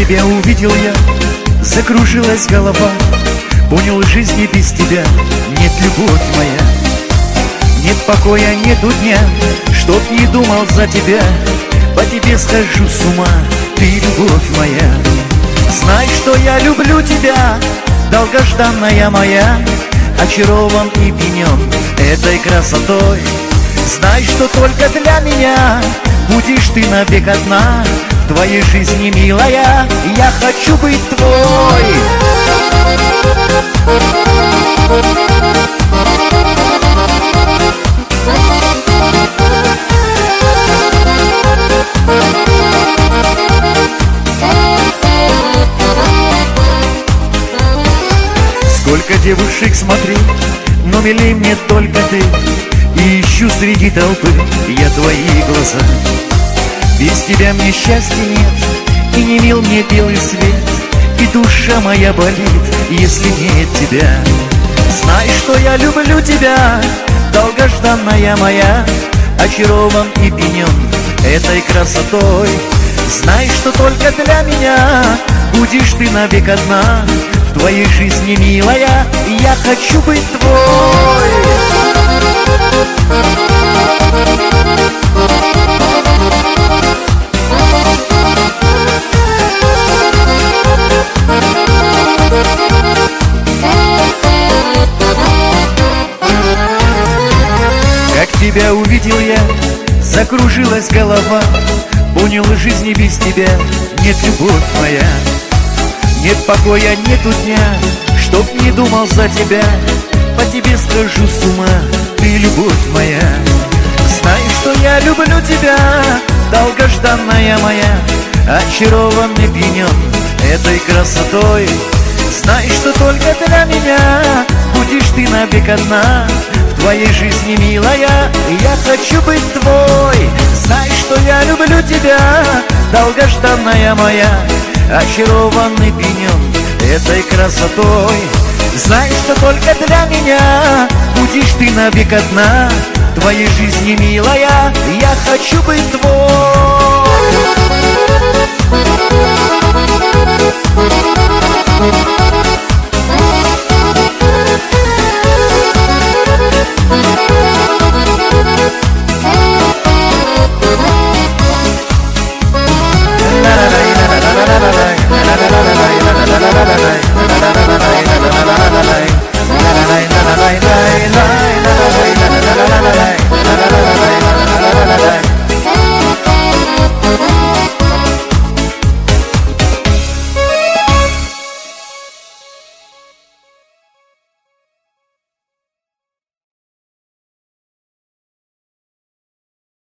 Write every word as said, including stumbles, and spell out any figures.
тебя увидел я, закружилась голова. Понял, жизни без тебя нет, любовь моя. Нет покоя, нету дня, чтоб не думал за тебя. По тебе схожу с ума, ты любовь моя. Знай, что я люблю тебя, долгожданная моя. Очарован и пьянен этой красотой. Знай, что только для меня будешь ты навек одна. В твоей жизни, милая, я хочу быть твой. Сколько девушек смотри, но милей мне только ты. И ищу среди толпы я твои глаза. Без тебя мне счастья нет, и не мил мне белый свет. И душа моя болит, если нет тебя. Знай, что я люблю тебя, долгожданная моя. Очарован и пьянен этой красотой. Знай, что только для меня будешь ты навек одна. В твоей жизни, милая, я хочу быть твой. Как тебя увидел я, закружилась голова. Понял, жизни без тебя нет, любовь моя. Нет покоя, нету дня, чтоб не думал за тебя. По тебе схожу с ума, ты любовь моя. Знай, что я люблю тебя, долгожданная моя. Очарован и пьянен этой красотой. Знай, что только для меня будешь ты навек одна. В твоей жизни, милая, я хочу быть твой. Знай, что я люблю тебя, долгожданная моя. Очарован и пьянен этой красотой. Знай, что только для меня будешь ты навек одна. В твоей жизни, милая, я хочу быть твой.